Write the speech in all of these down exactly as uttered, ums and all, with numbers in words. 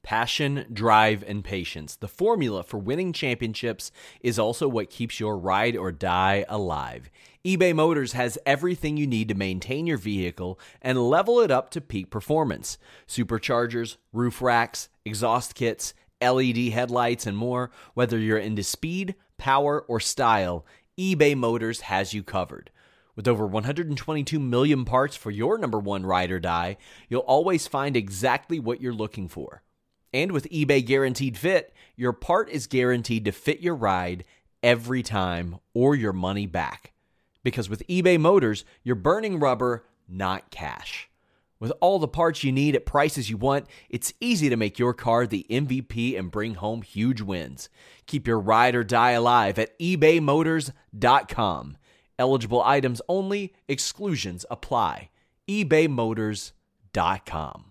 Passion, drive, and patience. The formula for winning championships is also what keeps your ride or die alive. eBay Motors has everything you need to maintain your vehicle and level it up to peak performance. Superchargers, roof racks, exhaust kits, L E D headlights, and more. Whether you're into speed, power, or style, eBay Motors has you covered. With over one hundred twenty-two million parts for your number one ride or die, you'll always find exactly what you're looking for. And with eBay Guaranteed Fit, your part is guaranteed to fit your ride every time or your money back. Because with eBay Motors, you're burning rubber, not cash. With all the parts you need at prices you want, it's easy to make your car the M V P and bring home huge wins. Keep your ride or die alive at ebay motors dot com. Eligible items only, exclusions apply. ebay motors dot com.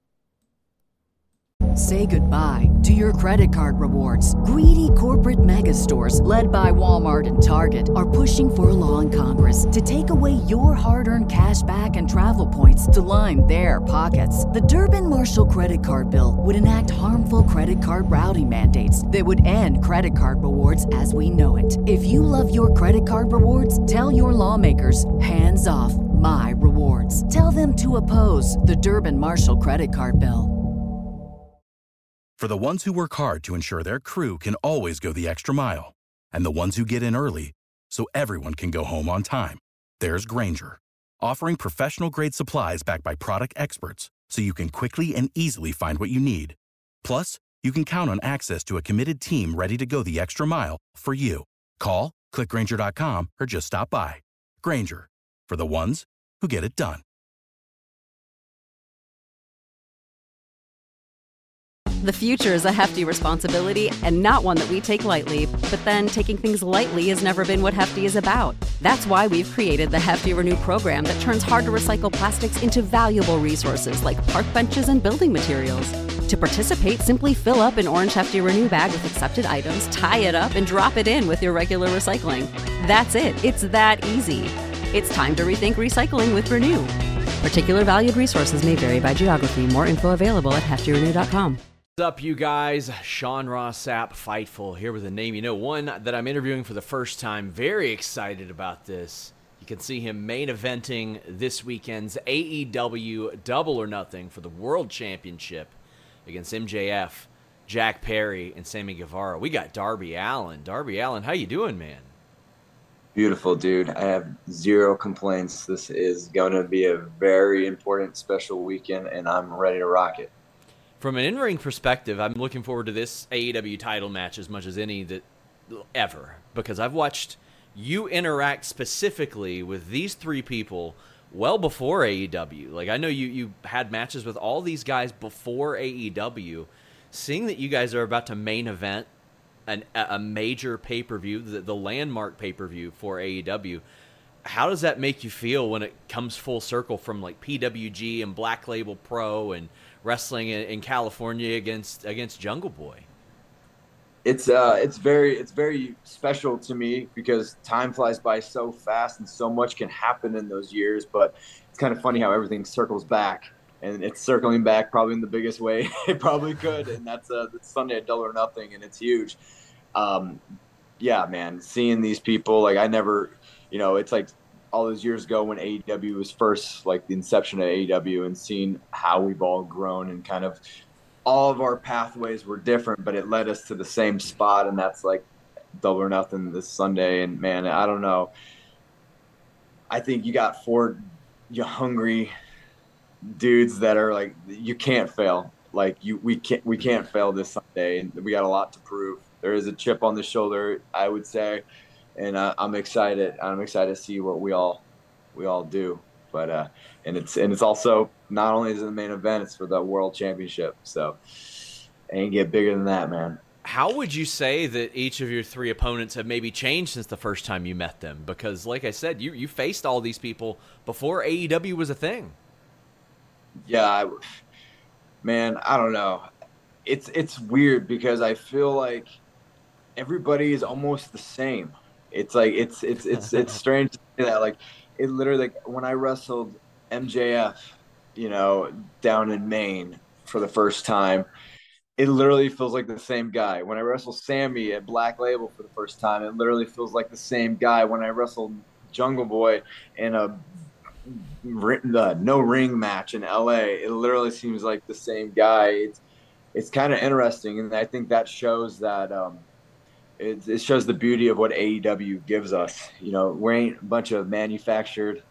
Say goodbye to your credit card rewards. Greedy corporate mega stores, led by Walmart and Target, are pushing for a law in Congress to take away your hard-earned cash back and travel points to line their pockets. The Durbin-Marshall credit card bill would enact harmful credit card routing mandates that would end credit card rewards as we know it. If you love your credit card rewards, tell your lawmakers, hands off my rewards. Tell them to oppose the Durbin-Marshall credit card bill. For the ones who work hard to ensure their crew can always go the extra mile, and the ones who get in early so everyone can go home on time, there's Grainger, offering professional-grade supplies backed by product experts so you can quickly and easily find what you need. Plus, you can count on access to a committed team ready to go the extra mile for you. Call, click Grainger dot com, or just stop by. Grainger, for the ones who get it done. The future is a hefty responsibility and not one that we take lightly. But then taking things lightly has never been what Hefty is about. That's why we've created the Hefty Renew program that turns hard-to-recycle plastics into valuable resources like park benches and building materials. To participate, simply fill up an orange Hefty Renew bag with accepted items, tie it up, and drop it in with your regular recycling. That's it. It's that easy. It's time to rethink recycling with Renew. Particular valued resources may vary by geography. More info available at hefty renew dot com. What's up, you guys? Sean Ross Sapp, Fightful, here with a name you know, one that I'm interviewing for the first time. Very excited about this. You can see him main eventing this weekend's A E W Double or Nothing for the World Championship against M J F, Jack Perry, and Sammy Guevara. We got Darby Allin. Darby Allin, how you doing, man? Beautiful, dude. I have zero complaints. This is going to be a very important, special weekend, and I'm ready to rock it. From an in-ring perspective, I'm looking forward to this A E W title match as much as any that ever, because I've watched you interact specifically with these three people well before A E W. Like, I know you, you had matches with all these guys before A E W. Seeing that you guys are about to main event an, a major pay-per-view, the, the landmark pay-per-view for A E W, how does that make you feel when it comes full circle from like P W G and Black Label Pro and wrestling in, in California against against Jungle Boy? It's uh, it's very it's very special to me because time flies by so fast and so much can happen in those years. But it's kind of funny how everything circles back, and it's circling back probably in the biggest way it probably could. And that's uh, that's Sunday at Double or Nothing, and it's huge. Um, yeah, man, seeing these people, like I never, you know, it's like all those years ago when A E W was first, like the inception of A E W, and seeing how we've all grown and kind of all of our pathways were different, but it led us to the same spot, and that's like Double or Nothing this Sunday. And man, I don't know. I think you got four you hungry dudes that are like, you can't fail. Like you, we can't, we can't fail this Sunday, and we got a lot to prove. There is a chip on the shoulder, I would say. And uh, I'm excited. I'm excited to see what we all we all do. But uh, and it's and it's also not only is it the main event, it's for the World Championship. So it ain't get bigger than that, man. How would you say that each of your three opponents have maybe changed since the first time you met them? Because, like I said, you you faced all these people before A E W was a thing. Yeah, I, man, I don't know. It's it's weird because I feel like everybody is almost the same. It's like it's it's it's it's strange to say that. Like it literally, like when I wrestled M J F, you know, down in Maine for the first time, it literally feels like the same guy. When I wrestle Sammy at Black Label for the first time, it literally feels like the same guy. When I wrestled Jungle Boy in a uh, no ring match in L A, it literally seems like the same guy. It's it's kind of interesting, and I think that shows that um, it, it shows the beauty of what A E W gives us. You know, we ain't a bunch of manufactured.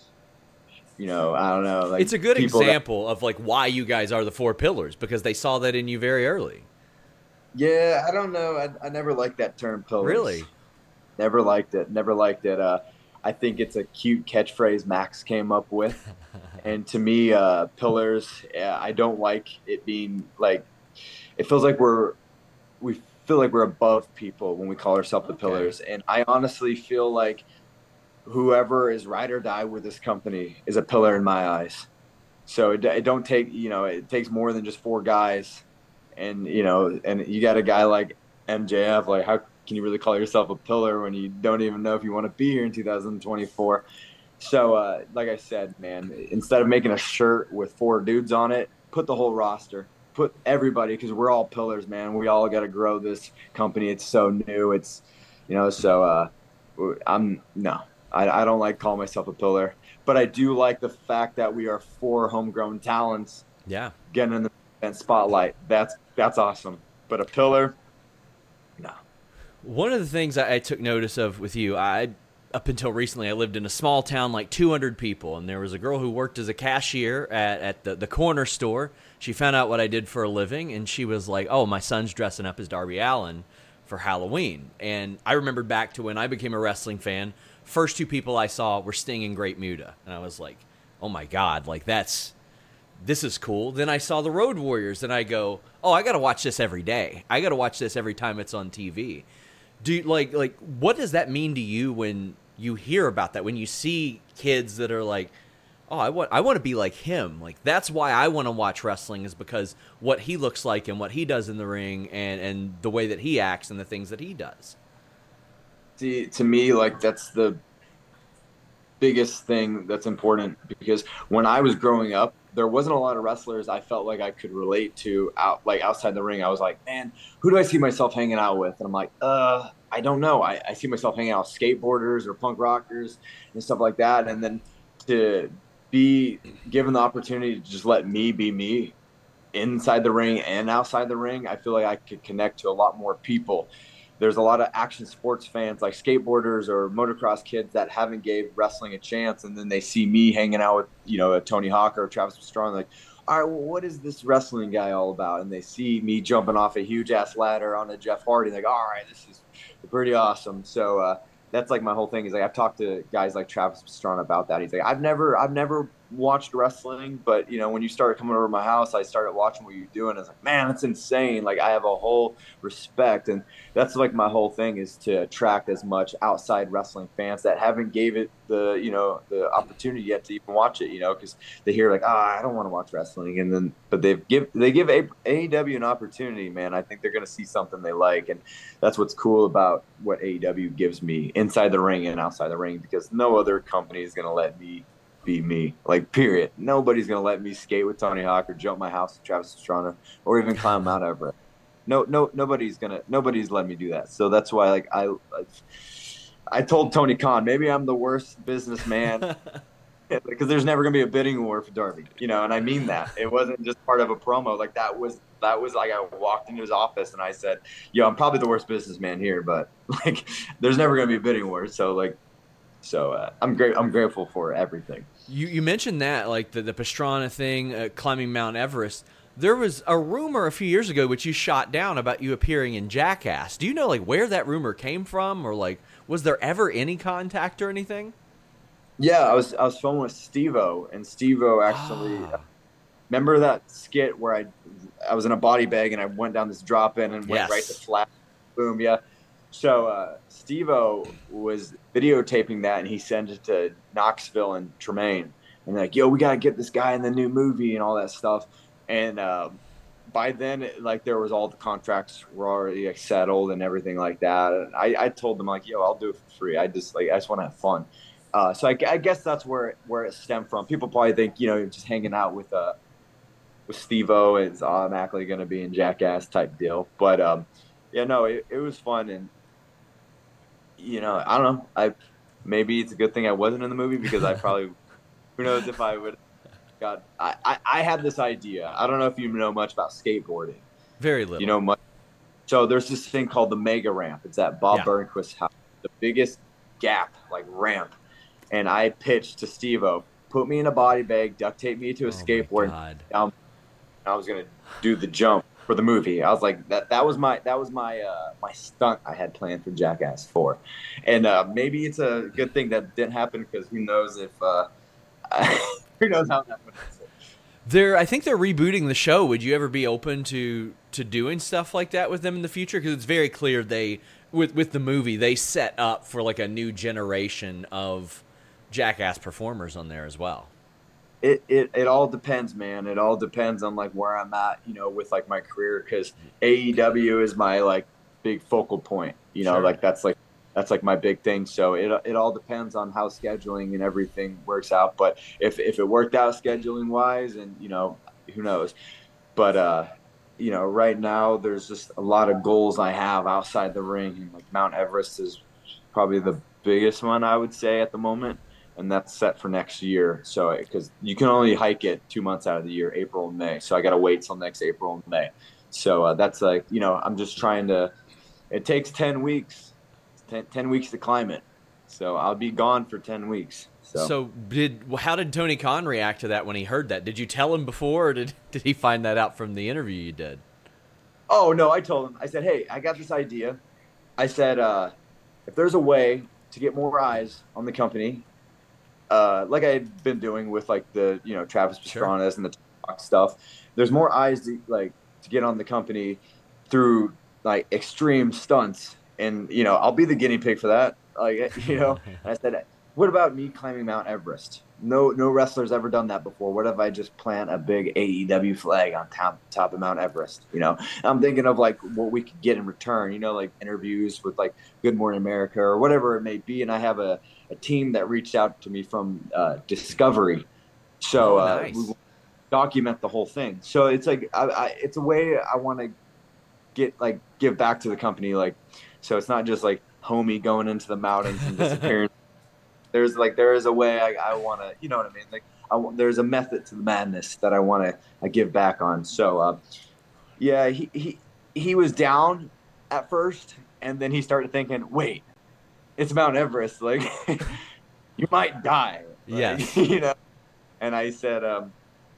You know, I don't know. Like it's a good people example that, of like why you guys are the Four Pillars, because they saw that in you very early. Yeah, I don't know. I, I never liked that term, pillars. Really? Never liked it. Never liked it. Uh, I think it's a cute catchphrase Max came up with. And to me, uh, pillars, yeah, I don't like it being like, it feels like we're, we feel like we're above people when we call ourselves the Okay. pillars. And I honestly feel like whoever is ride or die with this company is a pillar in my eyes. So it, it don't take, you know, it takes more than just four guys. And, you know, and you got a guy like M J F, like how can you really call yourself a pillar when you don't even know if you want to be here in two thousand twenty-four? So, uh, like I said, man, instead of making a shirt with four dudes on it, put the whole roster, put everybody, because we're all pillars, man. We all got to grow this company. It's so new. It's, you know, so uh, I'm, no, I, I don't like calling myself a pillar, but I do like the fact that we are four homegrown talents Yeah. getting in the spotlight. That's, that's awesome. But a pillar, no. One of the things I, I took notice of with you, I up until recently, I lived in a small town, like two hundred people, and there was a girl who worked as a cashier at, at the, the corner store. She found out what I did for a living, and she was like, oh, my son's dressing up as Darby Allin for Halloween. And I remembered back to when I became a wrestling fan, first two people I saw were Sting and Great Muta. And I was like, oh my God, like that's, this is cool. Then I saw the Road Warriors, and I go, oh, I got to watch this every day. I got to watch this every time it's on T V. Do you, like like what does that mean to you when you hear about that? When you see kids that are like, "Oh, I want I want to be like him." Like that's why I want to watch wrestling, is because what he looks like and what he does in the ring, and and the way that he acts and the things that he does. See, to me, like that's the biggest thing that's important, because when I was growing up, there wasn't a lot of wrestlers I felt like I could relate to out like outside the ring. I was like, man, who do I see myself hanging out with? And I'm like, uh, I don't know. I, I see myself hanging out with skateboarders or punk rockers and stuff like that. And then to be given the opportunity to just let me be me inside the ring and outside the ring, I feel like I could connect to a lot more people. There's a lot of action sports fans like skateboarders or motocross kids that haven't gave wrestling a chance, and then they see me hanging out with, you know, a Tony Hawk or Travis Pastrana, like, all right, well, what is this wrestling guy all about? And they see me jumping off a huge ass ladder on a Jeff Hardy, like, all right, this is pretty awesome. So uh, that's like my whole thing is like I've talked to guys like Travis Pastrana about that. He's like, I've never, I've never watched wrestling, but you know, when you started coming over to my house, I started watching what you're doing. I was like, man, that's insane. Like I have a whole respect, and that's like my whole thing is to attract as much outside wrestling fans that haven't gave it the, you know, the opportunity yet to even watch it, you know, because they hear like, ah, oh, I don't want to watch wrestling, and then but they've give they give A E W an opportunity, man. I think they're gonna see something they like, and that's what's cool about what A E W gives me inside the ring and outside the ring, because no other company is gonna let me be me, like period. Nobody's gonna let me skate with Tony Hawk or jump my house with Travis Pastrana or even climb Mount Everest. No, no, nobody's gonna, nobody's letting me do that. So that's why, like, I, I, I told Tony Khan, maybe I'm the worst businessman because there's never gonna be a bidding war for Darby, you know, and I mean that. It wasn't just part of a promo. Like that was, that was like I walked into his office and I said, yo, I'm probably the worst businessman here, but like, there's never gonna be a bidding war. So like. So uh, I'm great. I'm grateful for everything. You you mentioned that, like the, the Pastrana thing, uh, climbing Mount Everest. There was a rumor a few years ago, which you shot down, about you appearing in Jackass. Do you know like where that rumor came from, or like was there ever any contact or anything? Yeah, I was I was filming with Steve-O, and Steve-O actually Ah. remember that skit where I I was in a body bag and I went down this drop in and went Yes. right to flat, boom, yeah. So uh, Steve-O was videotaping that, and he sent it to Knoxville and Tremaine. And they're like, yo, we got to get this guy in the new movie and all that stuff. And uh, by then, it, like, there was all the contracts were already like, settled and everything like that. And I, I told them, like, yo, I'll do it for free. I just, like, I just want to have fun. Uh, so I, I guess that's where, where it stemmed from. People probably think, you know, just hanging out with uh, with Steve-O, it's automatically going to be in Jackass type deal. But um, yeah, no, it, it was fun, and you know, I don't know, I maybe it's a good thing I wasn't in the movie because I probably who knows if I would got. I, I I had this idea. I don't know if you know much about skateboarding. Very little. You know much. So there's this thing called the Mega Ramp. It's at Bob yeah. Burnquist's house, the biggest gap like ramp, and I pitched to Steve-O, put me in a body bag, duct tape me to a oh skateboard. Down, I was gonna do the jump for the movie. I was like, that that was my that was my uh, my stunt I had planned for Jackass four, and uh, maybe it's a good thing that didn't happen because who knows if uh, who knows how that would happen. They're I think they're rebooting the show. Would you ever be open to to doing stuff like that with them in the future? Because it's very clear they with with the movie they set up for like a new generation of Jackass performers on there as well. It, it it all depends, man. It all depends on like where I'm at, you know, with like my career, because A E W is my like big focal point, you know, sure. like that's like that's like my big thing. So it it all depends on how scheduling and everything works out. But if if it worked out scheduling wise, and you know, who knows? But uh, you know, right now there's just a lot of goals I have outside the ring, and like Mount Everest is probably the biggest one I would say at the moment. And that's set for next year. So, because you can only hike it two months out of the year, April and May. So I got to wait till next April and May. So uh, that's like, you know, I'm just trying to, it takes ten weeks, ten, ten weeks to climb it. So I'll be gone for ten weeks. So, so did, how did Tony Khan react to that when he heard that? Did you tell him before, or did, did he find that out from the interview you did? Oh, no, I told him. I said, hey, I got this idea. I said, uh, if there's a way to get more eyes on the company, Uh, like I had been doing with like the, you know, Travis Pastrana's sure. and the talk stuff. There's more eyes to like to get on the company through like extreme stunts, and you know, I'll be the guinea pig for that. Like, you know, I said, what about me climbing Mount Everest? No, no wrestler's ever done that before. What if I just plant a big A E W flag on top top of Mount Everest? You know, I'm thinking of like what we could get in return. You know, like interviews with like Good Morning America or whatever it may be. And I have a, a team that reached out to me from uh, Discovery, so oh, nice. uh, we document the whole thing. So it's like I, I, it's a way I want to get like give back to the company. Like, so it's not just like homie going into the mountains and disappearing. There's like there is a way I, I want to, you know what I mean? Like I, there's a method to the madness that I want to I give back on. So uh, yeah, he, he he was down at first, and then he started thinking, wait, it's Mount Everest. Like you might die. Like, yes. You know. And I said, um,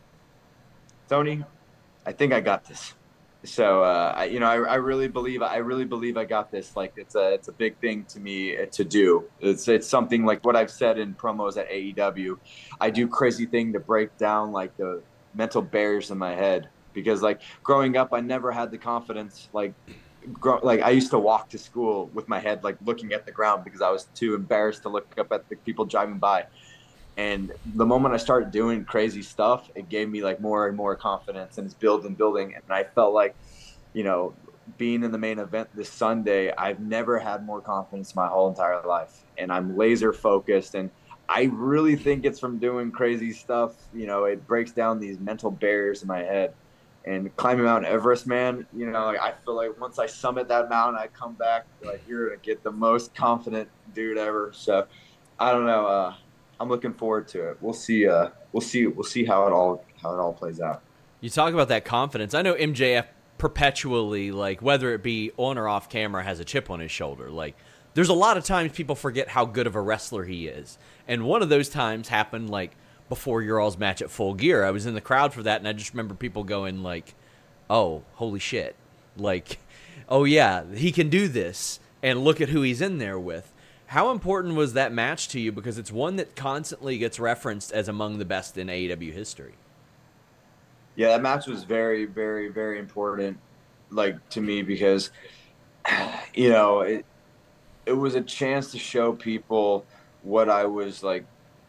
Tony, I think I got this. So, uh, I, you know, I, I really believe, I really believe I got this. Like, it's a, it's a big thing to me to do. It's, it's something like what I've said in promos at A E W. I do crazy thing to break down like the mental barriers in my head, because like growing up, I never had the confidence. Like, grow, like I used to walk to school with my head, like looking at the ground because I was too embarrassed to look up at the people driving by. And the moment I started doing crazy stuff, it gave me like more and more confidence, and it's building, building. And I felt like, you know, being in the main event this Sunday, I've never had more confidence my whole entire life. And I'm laser focused. And I really think it's from doing crazy stuff. You know, it breaks down these mental barriers in my head. And climbing Mount Everest, man, you know, like I feel like once I summit that mountain, I come back, like you're going to get the most confident dude ever. So I don't know. Uh, I'm looking forward to it. We'll see. Uh, we'll see. We'll see how it all how it all plays out. You talk about that confidence. I know M J F perpetually, like whether it be on or off camera, has a chip on his shoulder. Like there's a lot of times people forget how good of a wrestler he is, and one of those times happened like before your all's match at Full Gear. I was in the crowd for that, and I just remember people going like, "Oh, holy shit!" Like, "Oh yeah, he can do this," and look at who he's in there with. How important was that match to you? Because it's one that constantly gets referenced as among the best in A E W history. Yeah, that match was very, very, very important, like to me, because, you know, it it was a chance to show people what I was like.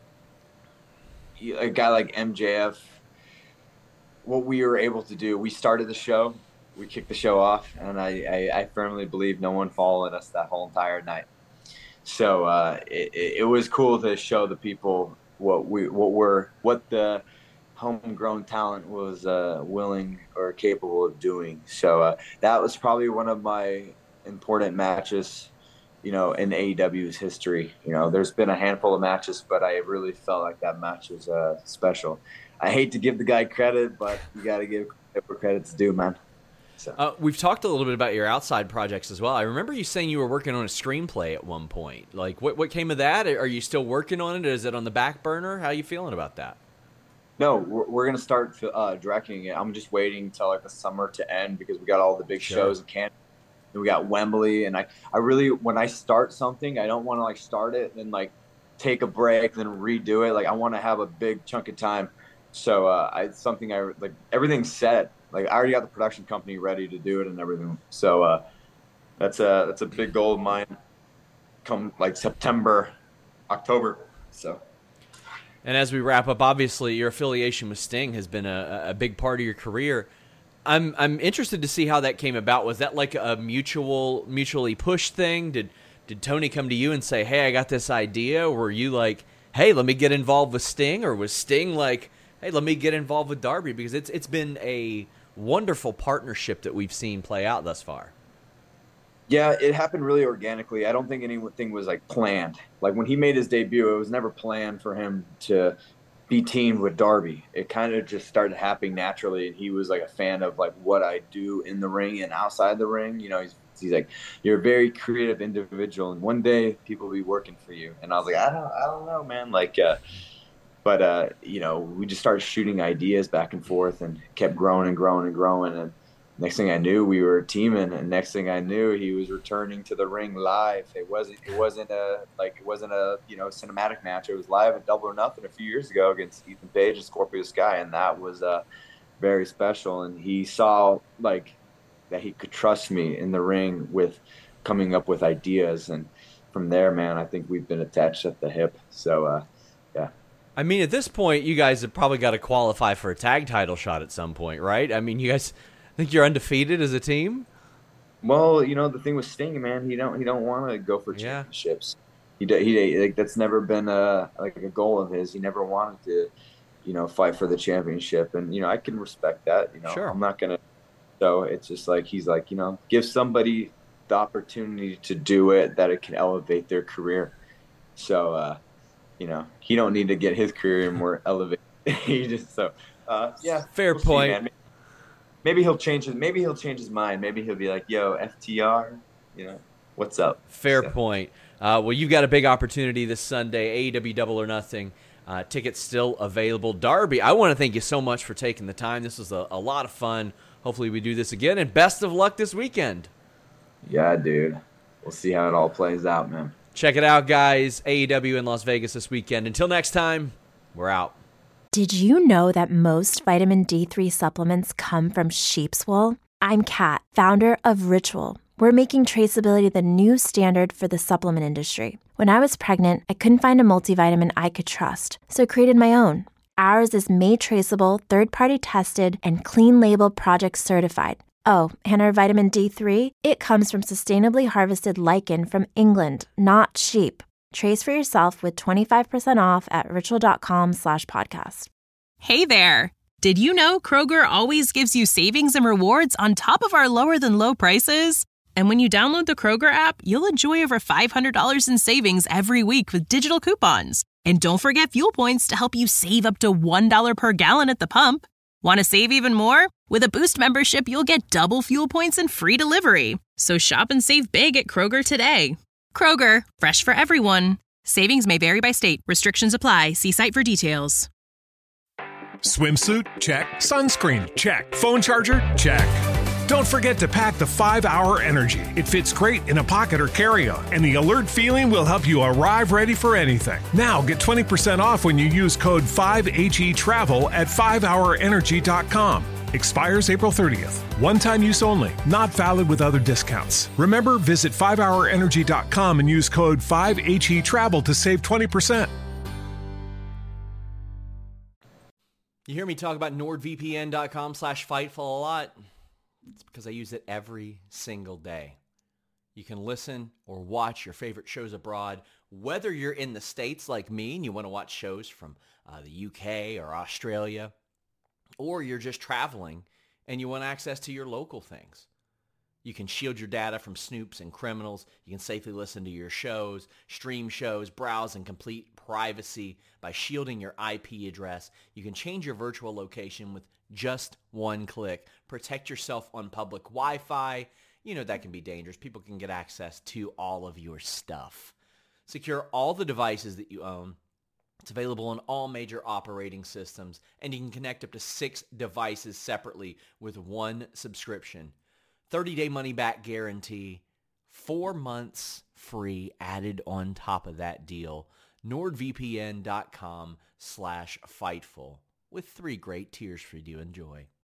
A guy like M J F, what we were able to do. We started the show, we kicked the show off, and I, I, I firmly believe no one followed us that whole entire night. So uh, it, it was cool to show the people what we what we're what the homegrown talent was uh, willing or capable of doing. So uh, that was probably one of my important matches, you know, in A E W's history. You know, there's been a handful of matches, but I really felt like that match was uh, special. I hate to give the guy credit, but you got to give credit where credit's due, man. So. Uh, we've talked a little bit about your outside projects as well. I remember you saying you were working on a screenplay at one point. Like, what what came of that? Are you still working on it? Is it on the back burner? How are you feeling about that? No, we're, we're going to start uh, directing it. I'm just waiting till like the summer to end because we got all the big Sure. shows in Canada. We got Wembley, and I, I really, when I start something, I don't want to like start it and then like take a break, then redo it. Like I want to have a big chunk of time. So uh, I, it's something I like. Everything's set. Like I already got the production company ready to do it and everything. So uh, that's a that's a big goal of mine. Come like September, October. So. And as we wrap up, obviously your affiliation with Sting has been a, a big part of your career. I'm I'm interested to see how that came about. Was that like a mutual mutually pushed thing? Did did Tony come to you and say, "Hey, I got this idea"? Or were you like, "Hey, let me get involved with Sting"? Or was Sting like, "Hey, let me get involved with Darby"? Because it's it's been a wonderful partnership that we've seen play out thus far. Yeah, it happened really organically. I don't think anything was like planned. Like when he made his debut, it was never planned for him to be teamed with Darby. It kind of just started happening naturally, and he was like a fan of like what I do in the ring and outside the ring. You know, he's he's like, "You're a very creative individual, and one day people will be working for you." And I was like, "I don't, I don't know, man." Like, uh, but uh, you know, we just started shooting ideas back and forth, and kept growing and growing and growing, and next thing I knew, we were teaming, and next thing I knew, he was returning to the ring live. It wasn't, it wasn't a like, it wasn't a you know cinematic match. It was live at Double or Nothing a few years ago against Ethan Page and Scorpio Sky, and that was uh, very special. And he saw like that he could trust me in the ring with coming up with ideas, and from there, man, I think we've been attached at the hip. So, uh, yeah. I mean, at this point, you guys have probably got to qualify for a tag title shot at some point, right? I mean, you guys. Think you're undefeated as a team? Well, you know the thing with Sting, man, he don't he don't want to go for championships. Yeah. He he like that's never been a like a goal of his. He never wanted to, you know, fight for the championship, and you know I can respect that. You know, sure. I'm not gonna. So it's just like he's like you know give somebody the opportunity to do it that it can elevate their career. So uh, you know he don't need to get his career more elevated. he just so uh, yeah. Fair we'll point. See, Maybe he'll change his. Maybe he'll change his mind. Maybe he'll be like, "Yo, F T R, you know, what's up?" Fair so. point. Uh, well, you've got a big opportunity this Sunday. A E W Double or Nothing. Uh, tickets still available. Darby, I want to thank you so much for taking the time. This was a, a lot of fun. Hopefully, we do this again. And best of luck this weekend. Yeah, dude. We'll see how it all plays out, man. Check it out, guys. A E W in Las Vegas this weekend. Until next time, we're out. Did you know that most vitamin D three supplements come from sheep's wool? I'm Kat, founder of Ritual. We're making traceability the new standard for the supplement industry. When I was pregnant, I couldn't find a multivitamin I could trust, so I created my own. Ours is made traceable, third-party tested, and clean label project certified. Oh, and our vitamin D three? It comes from sustainably harvested lichen from England, not sheep. Trace for yourself with twenty-five percent off at ritual.com slash podcast. Hey there. Did you know Kroger always gives you savings and rewards on top of our lower than low prices? And when you download the Kroger app, you'll enjoy over five hundred dollars in savings every week with digital coupons. And don't forget fuel points to help you save up to one dollar per gallon at the pump. Want to save even more? With a Boost membership, you'll get double fuel points and free delivery. So shop and save big at Kroger today. Kroger, fresh for everyone. Savings may vary by state. Restrictions apply. See site for details. Swimsuit? Check. Sunscreen? Check. Phone charger? Check. Don't forget to pack the five hour Energy. It fits great in a pocket or carry-on, and the alert feeling will help you arrive ready for anything. Now get twenty percent off when you use code five H E travel at five hour energy dot com. Expires April thirtieth. One-time use only. Not valid with other discounts. Remember, visit five hour energy dot com and use code five H E travel to save twenty percent. You hear me talk about nordvpn.com slash Fightful a lot? It's because I use it every single day. You can listen or watch your favorite shows abroad, whether you're in the States like me and you want to watch shows from uh, the U K or Australia, or you're just traveling and you want access to your local things. You can shield your data from snoops and criminals. You can safely listen to your shows, stream shows, browse in complete privacy by shielding your I P address. You can change your virtual location with just one click. Protect yourself on public Wi-Fi. You know that can be dangerous. People can get access to all of your stuff. Secure all the devices that you own. It's available on all major operating systems, and you can connect up to six devices separately with one subscription. thirty-day money-back guarantee, four months free added on top of that deal. NordVPN.com slash Fightful with three great tiers for you to enjoy.